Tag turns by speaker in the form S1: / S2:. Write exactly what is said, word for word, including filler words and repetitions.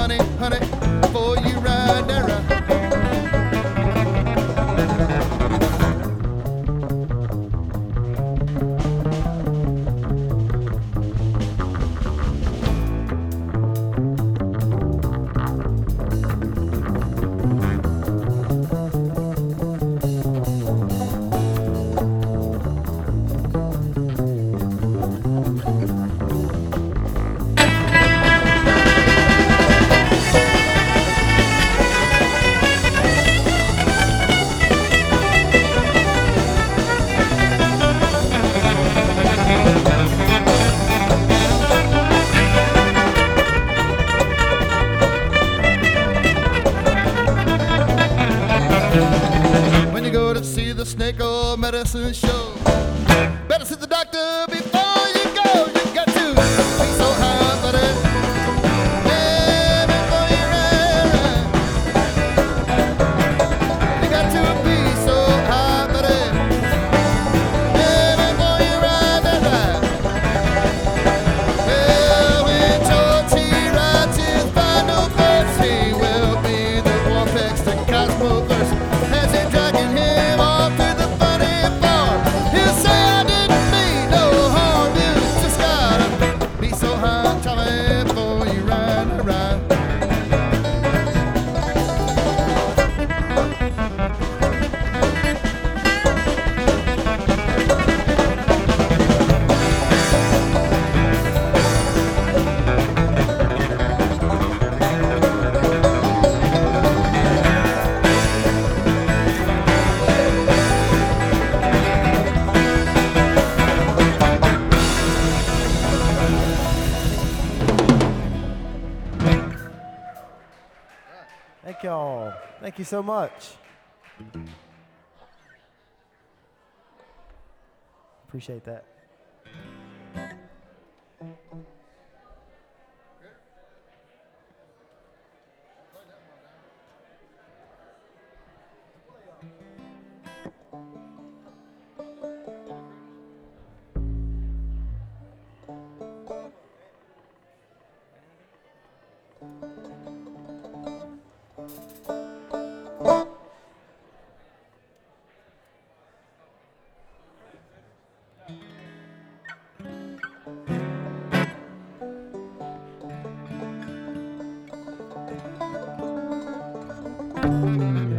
S1: honey, honey, before you ride that ride. When you go to see the snake oil medicine show, better see the doctor before you go. You got to be so high, buddy. Yeah, before you ride, ride. You got to be so high, buddy. Yeah, before you ride that ride. Well, when George he rides his final verse, he will be the warpex to Cosmo verse. As he dragging him off to the funny farm, he'll say, I didn't mean no harm. You just gotta be so high, Tommy, before you ride the ride.
S2: Thank y'all. Thank you so much. Appreciate that. Thank you.